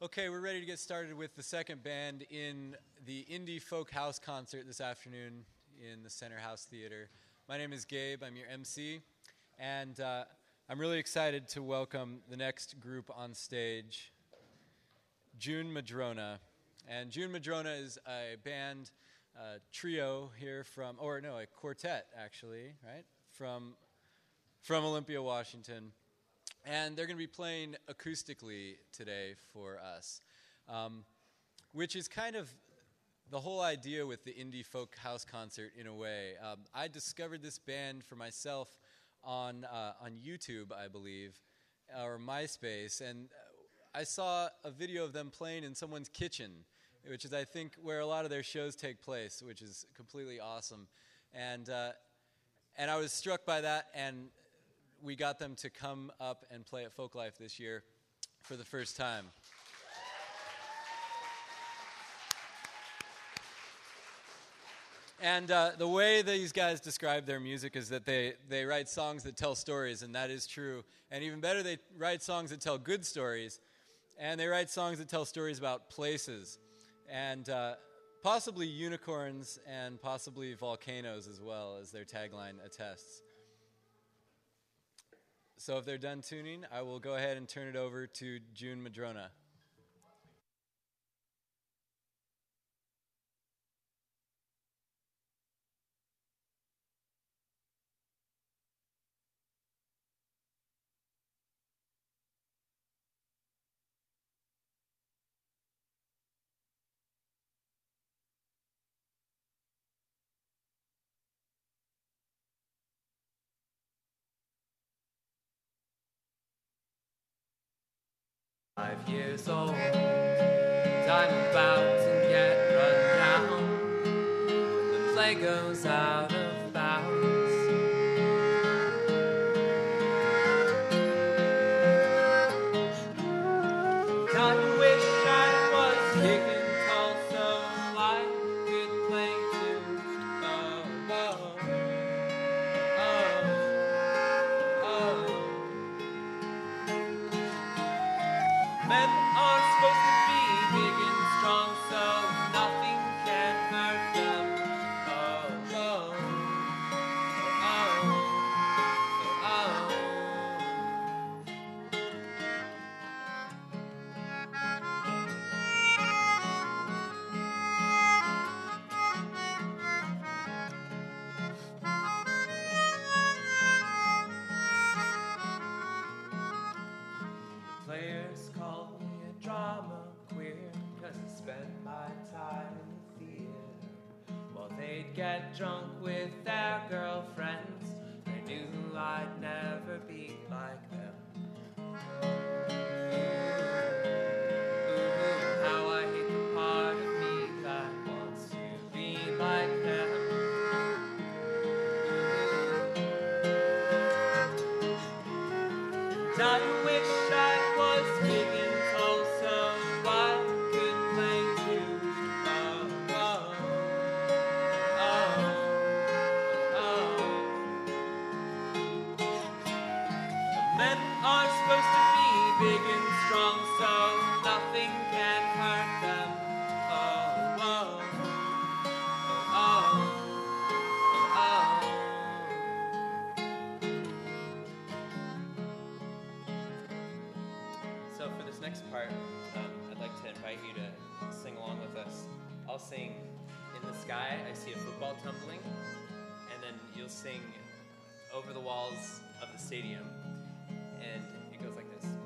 Okay, we're ready to get started with the second band in the Indie Folk House concert this afternoon in the Center House Theater. My name is Gabe, I'm your MC, and I'm really excited to welcome the next group on stage, June Madrona. And June Madrona is a band, trio here from, or no, a quartet actually, right? From Olympia, Washington. And they're going to be playing acoustically today for us, which is kind of the whole idea with the Indie Folk House concert in a way. I discovered this band for myself on YouTube, I believe, or MySpace, and I saw a video of them playing in someone's kitchen, which is, I think, where a lot of their shows take place, which is completely awesome. And I was struck by that, and we got them to come up and play at Folklife this year for the first time. And the way these guys describe their music is that they write songs that tell stories, and that is true. And even better, they write songs that tell good stories, and they write songs that tell stories about places, and possibly unicorns and possibly volcanoes as well, as their tagline attests. So if they're done tuning, I will go ahead and turn it over to June Madrona. "5 years old, and I'm about to get run down when the play goes out of bounds. I wish I was big and tall so I could play too. Oh, oh, oh, oh. Men are supposed to be big and strong so nothing can hurt them. Oh, oh, oh, oh. Players call me a drama queer, 'cause I spend my time in the theater. While they'd get drunk with their girlfriends, I knew I'd never be like them. Ooh, how I hate the part of me that wants to be like them. And I wish I was big and tall so I could play too. Oh, oh, oh, oh. The men are supposed to be big and strong so nothing can hurt them. Oh, oh, oh, oh, oh. So for this next part, I'd like to invite you to sing along with us. I'll sing "In the Sky, I See a Football Tumbling," and then you'll sing "Over the Walls of the Stadium," and it goes like this.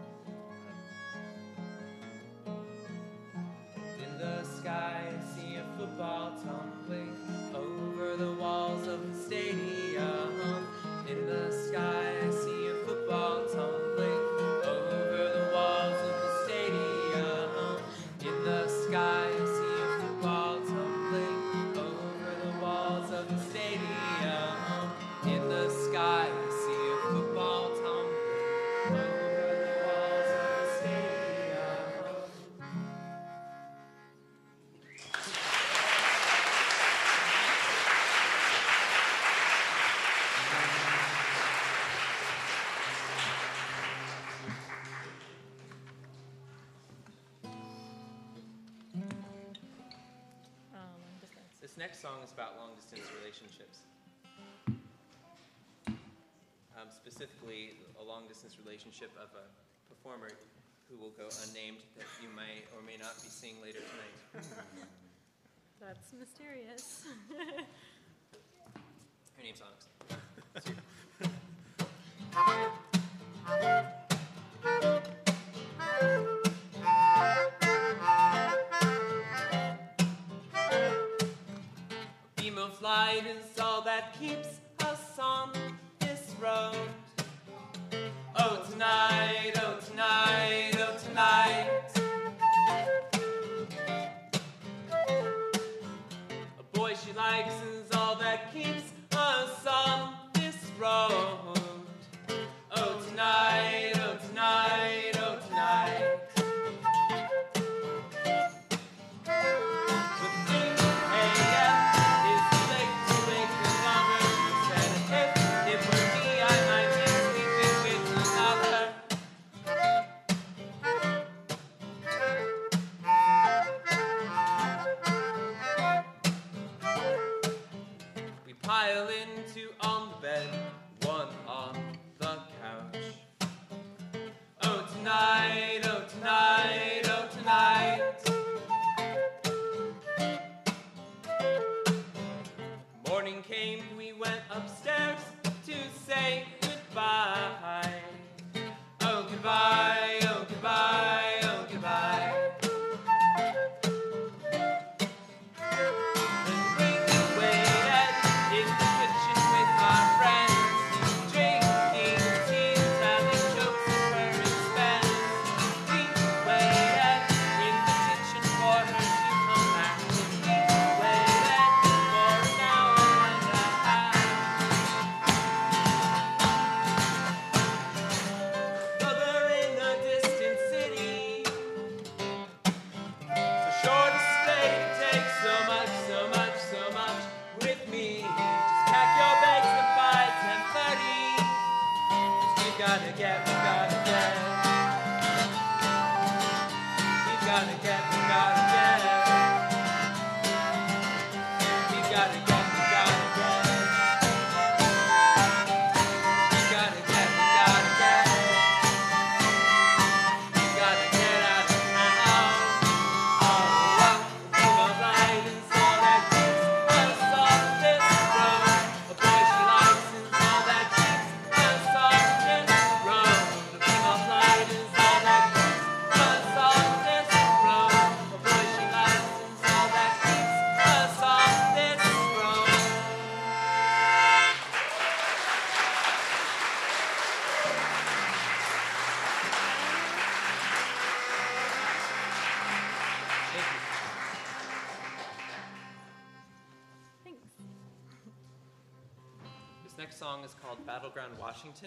In the sky, I see a football tumbling over the walls of the stadium. In the sky, I see a football tumbling over the walls of the stadium. In the sky, I see a football tumbling over the walls of the stadium. In the sky, I see a football tumbling This next song is about long-distance relationships. Specifically, a long-distance relationship of a performer who will go unnamed that you may or may not be seeing later tonight. That's mysterious. Her name's Onyx. A beam of light is all that keeps us on this road. Oh, tonight, oh, tonight, oh, tonight. A boy she likes is all that keeps us on this road. Oh, tonight, oh, tonight, oh, tonight. But 3 a.m. is too late to wake the lover. Said if it were me, I might be sleeping with another. We pile in 2 on the bed, 1 on the couch. Oh, tonight, oh, tonight, oh, tonight. Morning came, we went upstairs to say goodbye. Oh, goodbye, oh, goodbye, oh, goodbye. And we waited in the kitchen with our friends, drinking tea, telling jokes at her expense. We waited in the kitchen for her to come back. We waited for an hour and a half. Mother in a distant city, so sure to stay, take so much, so much, so much with me. Just pack your bags and by 10:30. 'Cause we gotta get. We gotta get. We gotta get. We gotta get. We gotta get. We gotta get. We gotta get. We gotta get out of town. Thanks. This next song is called Battleground Washington,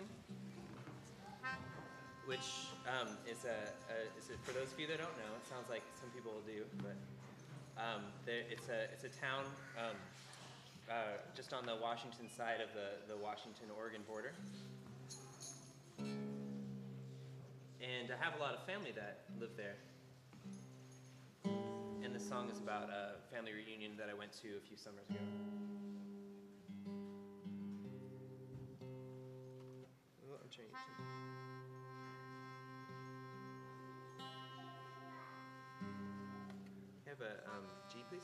which is for those of you that don't know, it sounds like some people will do, but it's a town just on the Washington side of the Washington-Oregon border. And I have a lot of family that live there. And this song is about a family reunion that I went to a few summers ago. Oh, I'm trying to have a G, please?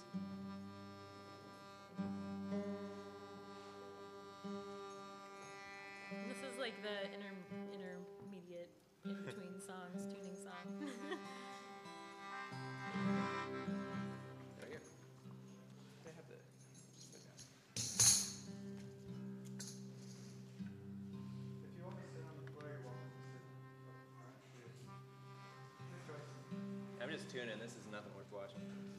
This is like the intermediate in between songs, tuning song. There we go. I have the. Just put it down. If you want to sit on the floor, you're welcome to sit up front. I'm just tuning. This is nothing worth watching.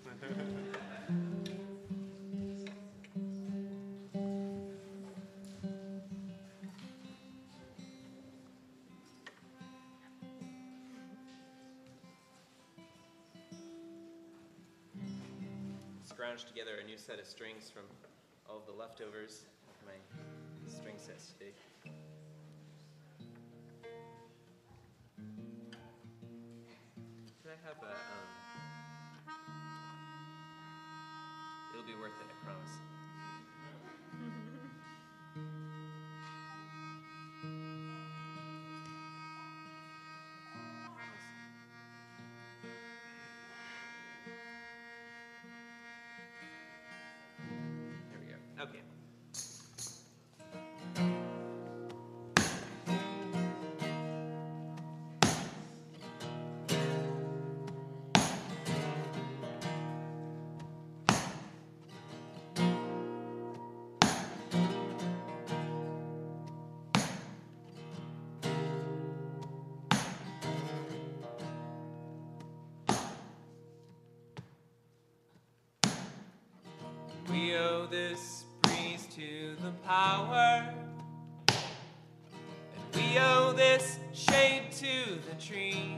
Scrounged together a new set of strings from all of the leftovers of my string sets today. Can I have a, it'll It'll be worth it, I promise. There we go. Okay. We owe this breeze to the power, and we owe this shade to the tree.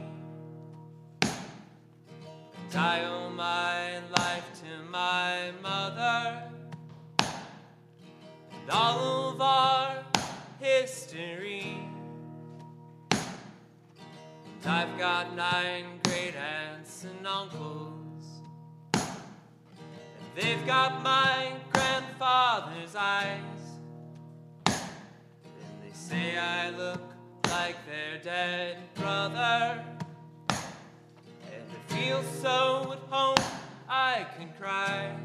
And I owe my life to my mother, and all of our history. And I've got 9 great aunts and uncles. They've got my grandfather's eyes, and they say I look like their dead brother, and I feel so at home I can cry.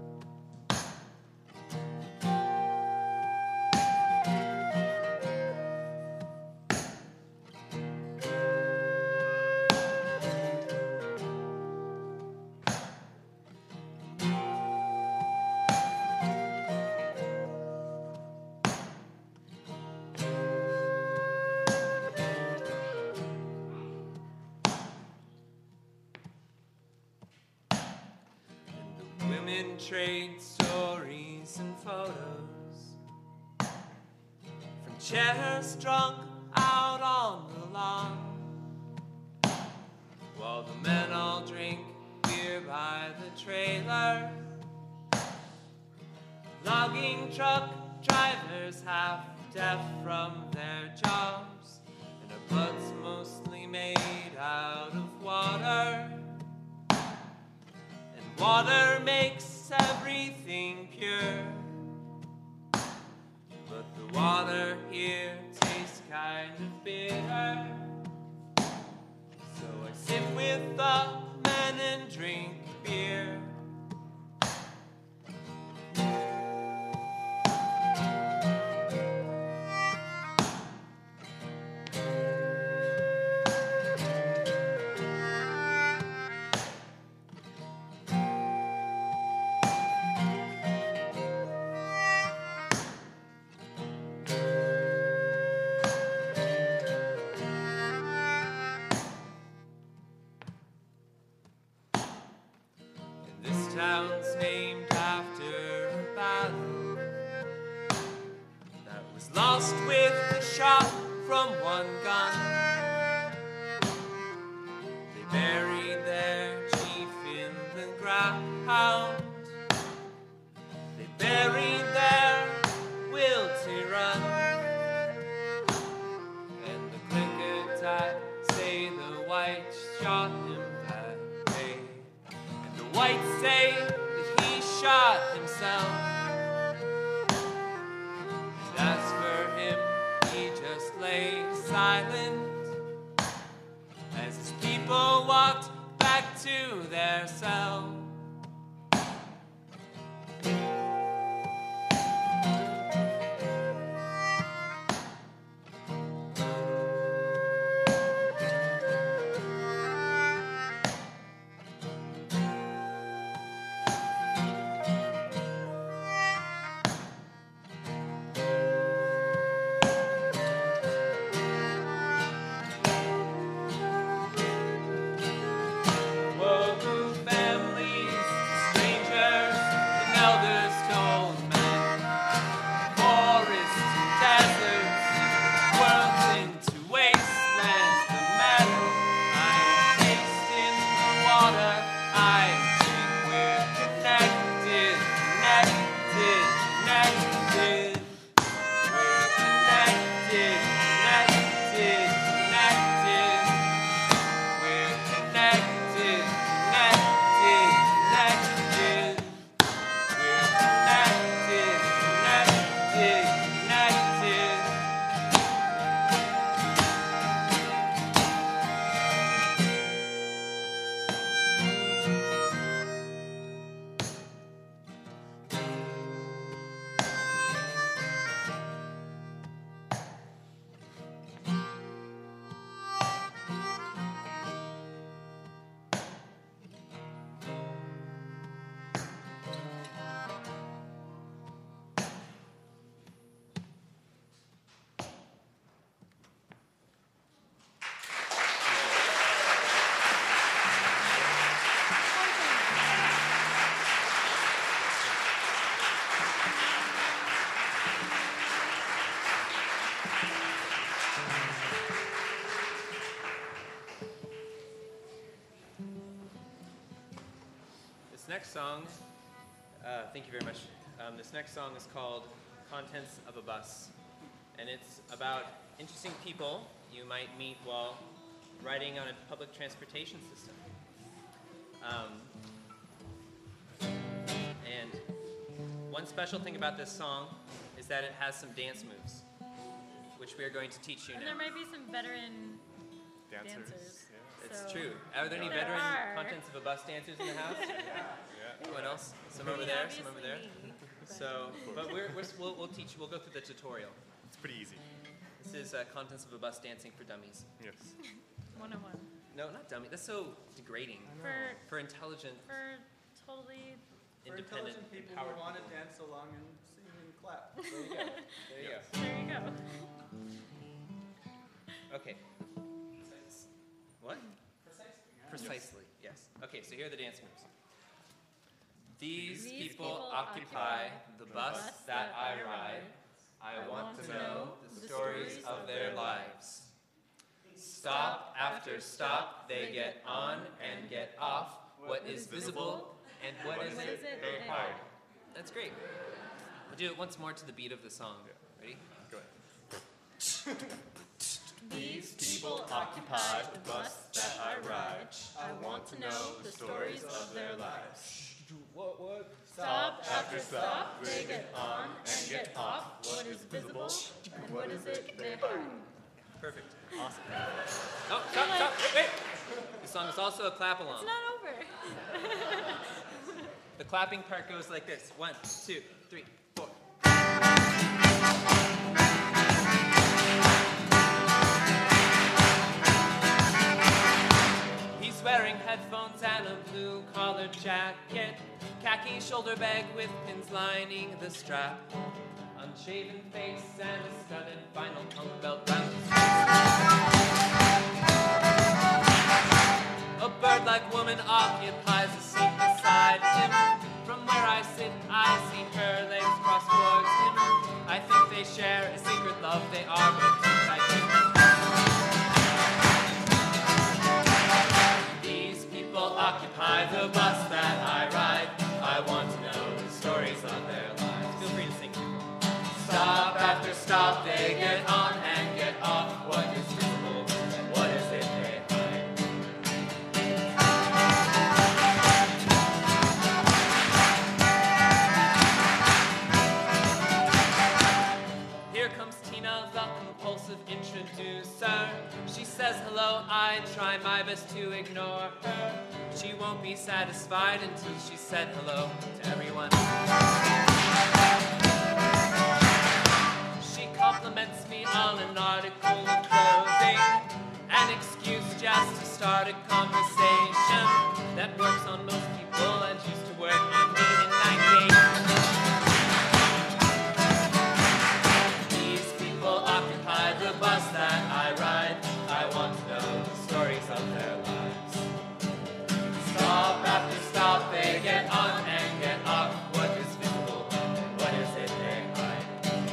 Women trade stories and photos from chairs drunk out on the lawn, while the men all drink beer by the trailer. Logging truck drivers half deaf from their jobs, and our blood's mostly made out of water. Water makes everything pure, but the water here tastes kind of bitter. So I sit with the men and drink beer. This town's named after a battle that was lost with a shot from one gun. They buried their chief in the ground. They buried their will to run. And the Klickitat say the whites shot him that day. Whites say that he shot himself. And as for him, he just lay silent as his people walked back to their cell. Whoa, family. This next song, thank you very much. This next song is called Contents of a Bus. And it's about interesting people you might meet while riding on a public transportation system. And one special thing about this song is that it has some dance moves, which we are going to teach you And now. there might be some veteran dancers. It's So- true. Are there any There veteran are. Contents of a Bus dancers in the house? Anyone else? Some over Pretty there, some over there. obviously me, but- So, but we'll teach. We'll go through the tutorial. It's pretty easy. This is Contents of a Bus dancing for dummies. Yes. 101. No, not dummy. That's so degrading. For intelligent, For totally. For independent, intelligent people empowered who want to people. dance along and sing and clap. There you go. There you go. There you go. Okay. What? Precisely. Yes. Okay, so here are the dance moves. These people occupy the bus that I ride. I want to know the stories of their lives. Stop after stop, they get on and get off. What is visible and what is it they hide? That's great. We'll do it once more to the beat of the song. Ready? Go ahead. These People occupy the bus that I ride. I want to know the stories of their lives. Stop after stop, they get on and get off. What is visible and what is it they hide? Perfect. Awesome. Oh, stop, wait! This song is also a clap along. It's not over. The clapping part goes like this. 1, 2, 3, 4. He's wearing headphones and a blue collared jacket, khaki shoulder bag with pins lining the strap, unshaven face and a studded vinyl punk belt round his waist. A bird-like woman occupies a seat beside him. From where I sit, I see her legs crossed towards him. I think they share a secret love. They are both too tight. These people occupy the bus that I ride. I want to know the stories of their lives. Feel free to sing. Stop after stop, they get on and get off. What is visible and what is it they hide? Here comes Tina, the compulsive introducer. She says hello, I try my best to ignore her. She won't be satisfied until she said hello to everyone. She compliments me on an article of clothing, an excuse just to start a conversation that works on most people and used to work on me in 98. These people occupy the bus that I ride. I want to know the stories of their lives. Stop after stop, they get on and get off. What is visible and what is it they hide?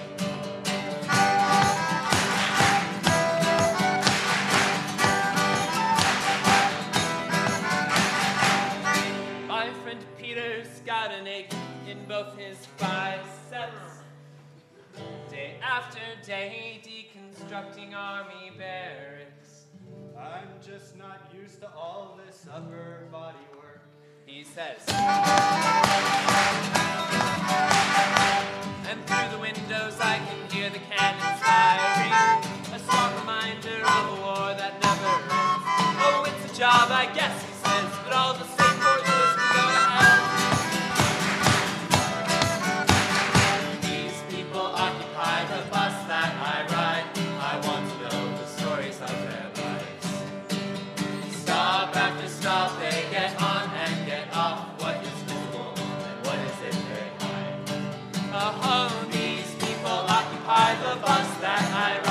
My friend Peter's got an ache in both his biceps. Day after day, deconstructing army barracks. I'm just not used to all this upper body work. He says. And through the windows I can hear the cannons firing. A stark reminder of a war that never ends. Oh, it's a job, I guess, he says, but all the same forces can go to hell. These people occupy the bus that I ride. I want to know the stories of their lives. Stop after stop, they get on and get off. What is visible and what is it they hide? Oh, these people occupy the bus that I ride.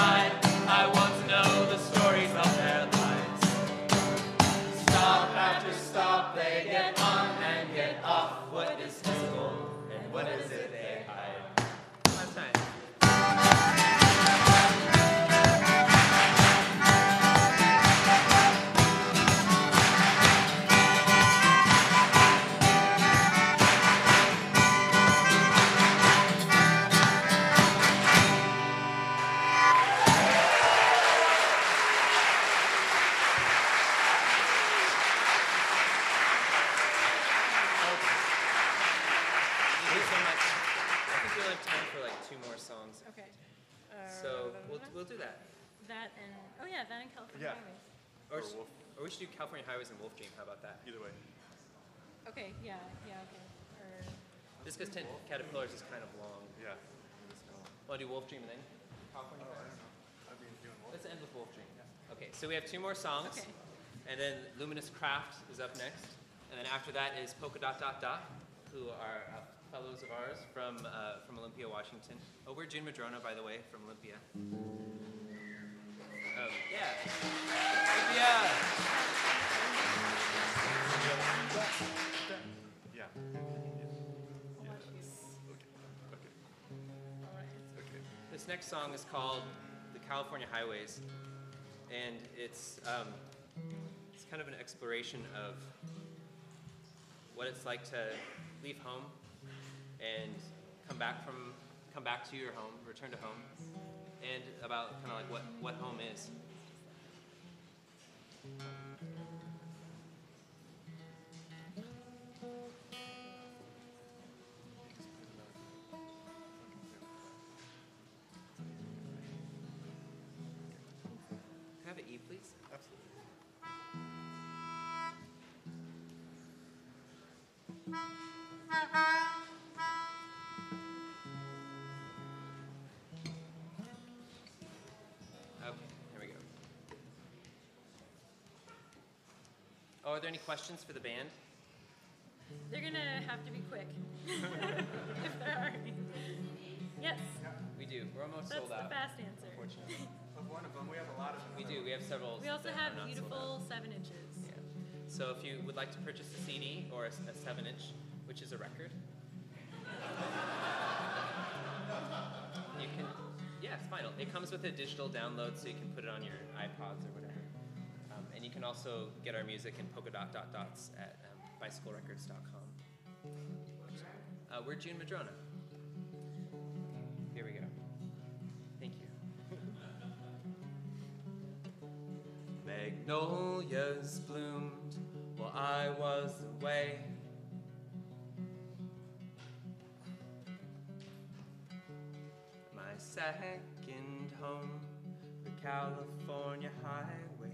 or that? That and California Yeah. Highways. Or, Or Wolf. or we should do California Highways and Wolf Dream. How about that? Either way. Okay, okay. Or Just because Caterpillars is kind of long. Yeah. Want to do Wolf Dream and then California Highways? I've been doing Wolf. Let's end with Wolf Dream. Okay, so we have 2 more songs. Okay. And then Luminous Craft is up next. And then after that is Polka Dot Dot Dot, who are fellows of ours from Olympia, Washington. Oh, we're June Madrona, by the way, from Olympia. Oh, yeah. Olympia! Yeah. I'll watch you. Okay. All right. Okay. This next song is called The California Highways. And it's kind of an exploration of what it's like to leave home and come back to your home, return to home, and about kind of like what home is. Can I have an E, please? Absolutely. Okay, here we go. Oh, are there any questions for the band? They're gonna have to be quick. If there are any. Yes, We do. We're almost that's sold the out. fast answer. Unfortunately. Of one of them, we have a lot of them. We do. We have several. We also that have are not sold out. beautiful 7 inches. Yeah. So if you would like to purchase a CD or a 7-inch, which is a record, you can. Yeah, it's fine. It comes with a digital download, so you can put it on your iPods or whatever. And you can also get our music in polka dot dot dots at bicyclerecords.com. We're June Madrona. Here we go. Thank you. Magnolias bloomed while I was away. My second home, the California highways.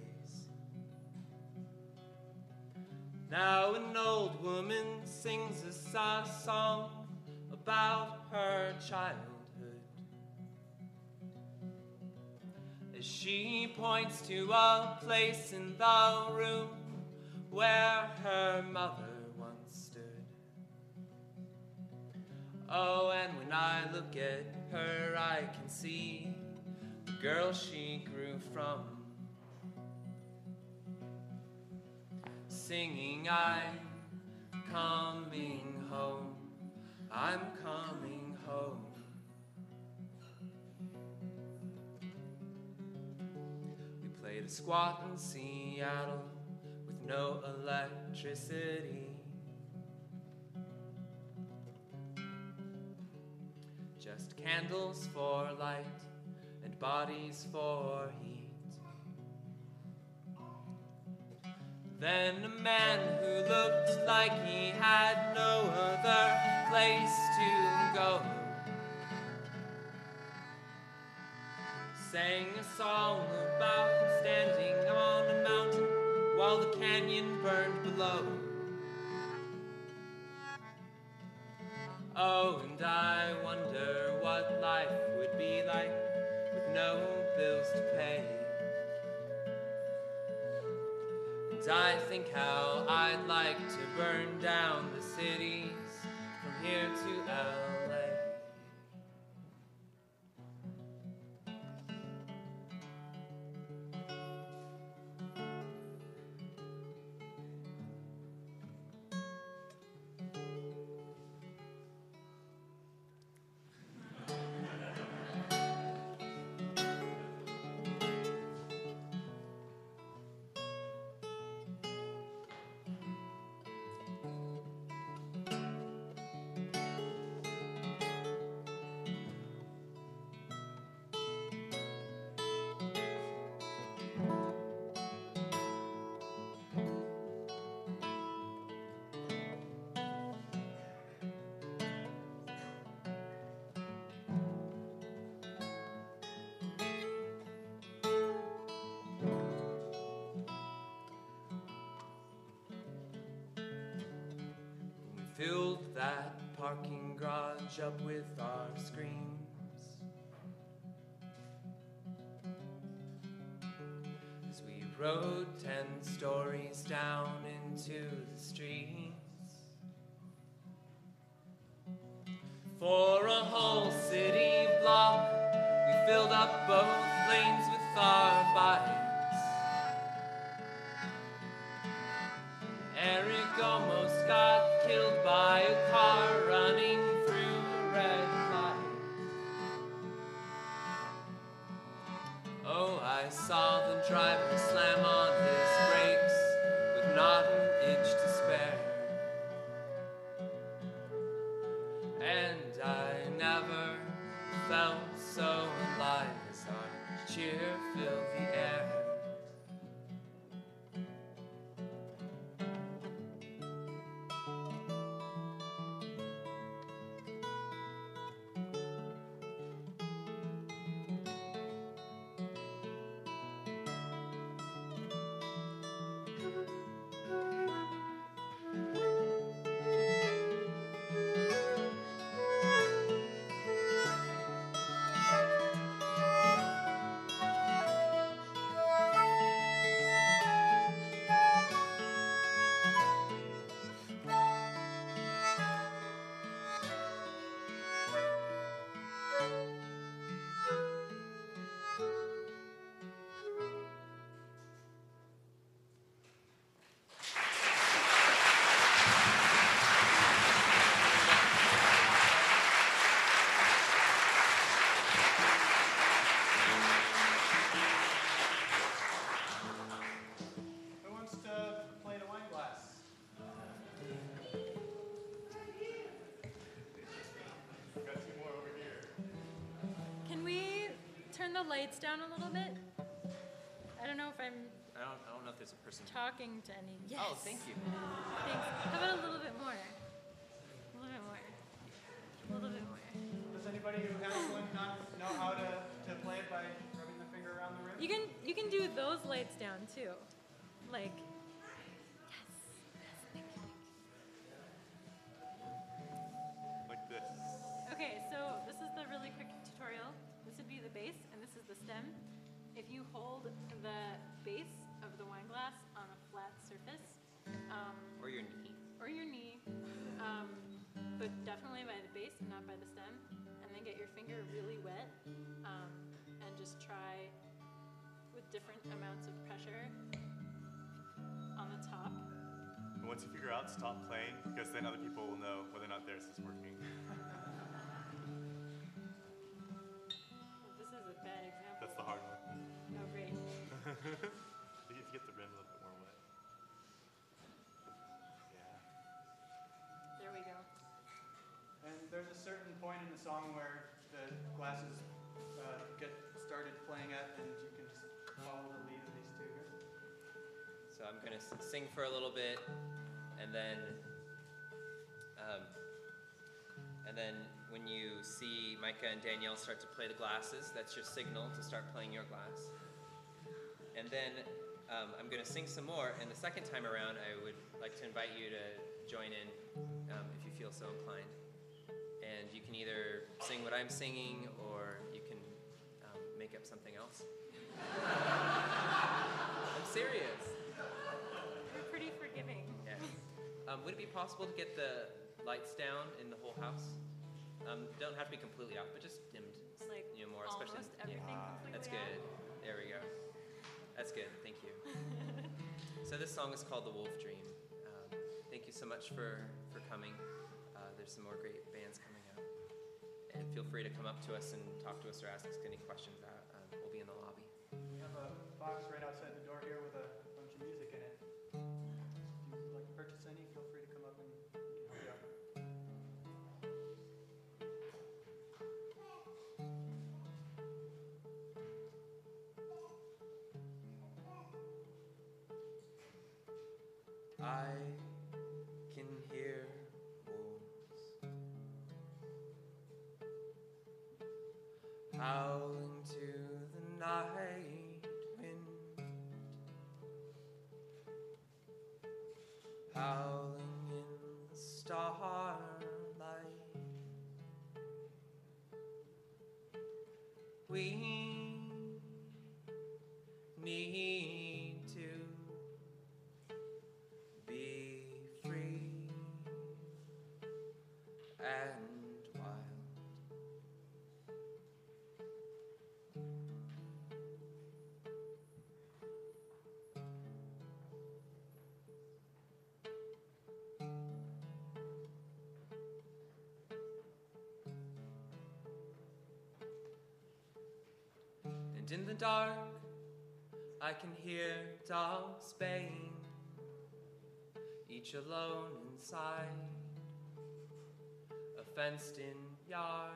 Now an old woman sings a song about her childhood as she points to a place in the room where her mother once stood. Oh, and when I look at her, I can see the girl she grew from, singing, I'm coming home, I'm coming home. We played a squat in Seattle with no electricity, just candles for light and bodies for heat. Then a man who looked like he had no other place to go sang a song about standing on a mountain while the canyon burned below. Oh, and I wonder what life would be like with no bills to pay. And I think how I'd like to burn down the cities from here to LA. filled that parking garage up with our screams. As we rode 10 stories down into the streets. For a whole city block, we filled up both lanes with our bikes. Eric almost got killed by a car running through a red light. Oh, I saw the driver slam on his brakes with not an inch to spare. And I never felt so alive as our cheer filled the air. Who wants to play the wine glass? Got two more over here. Can we turn the lights down a little bit? I don't know if I'm I don't know if there's a person. talking to any. Yes. Oh, thank you. Thanks. How about a little bit more? A little bit more. A little bit more. Does anybody who has one not know how to play it by rubbing the finger around the rim? You can do those lights down too. Like yes. Yes, thank you. Like this. Okay, so this is the really quick tutorial. This would be the base and this is the stem. If you hold the base of the wine glass on a flat surface, Or your knee. or your knee, but definitely by the base and not by the stem, and then get your finger really wet, and just try with different amounts of pressure on the top. And once you figure out, stop playing, because then other people will know whether or not theirs is working. This is a bad example. That's the hard one. Oh, great. You need to get the rim a little bit more wet. Yeah. There we go. And there's a certain point in the song where the glasses get started playing at, and you can just follow the lead of these two here. So I'm gonna sing for a little bit, and then when you see Micah and Danielle start to play the glasses, that's your signal to start playing your glass. And then I'm gonna sing some more, and the second time around, I would like to invite you to join in if you feel so inclined. And you can either sing what I'm singing, or you can make up something else. I'm serious. You're pretty forgiving. Yeah. Would it be possible to get the lights down in the whole house? Don't have to be completely out, but just dimmed. It's like More almost especially. everything completely That's out. good. There we go. That's good. Thank you. So this song is called "The Wolf Dream." Thank you so much for coming. There's some more great bands coming up, and feel free to come up to us and talk to us or ask us any questions. We'll be in the lobby. We have a box right outside the door here with a bunch of music in it. If you'd like to purchase any, feel free to come up and we can help you out. I can hear wolves howling to the night wind, howling in the stars. need to be free and wild. And in the dark, I can hear dogs baying, each alone inside a fenced-in yard.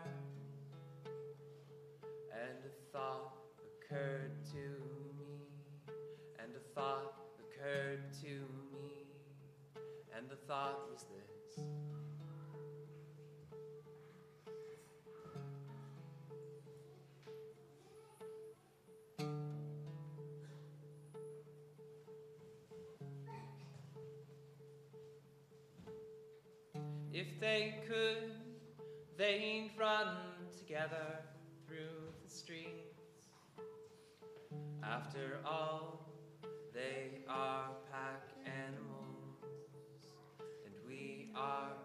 And a thought occurred to me, and a thought occurred to me, and the thought was this. If they could, they'd run together through the streets. After all, they are pack animals, and we are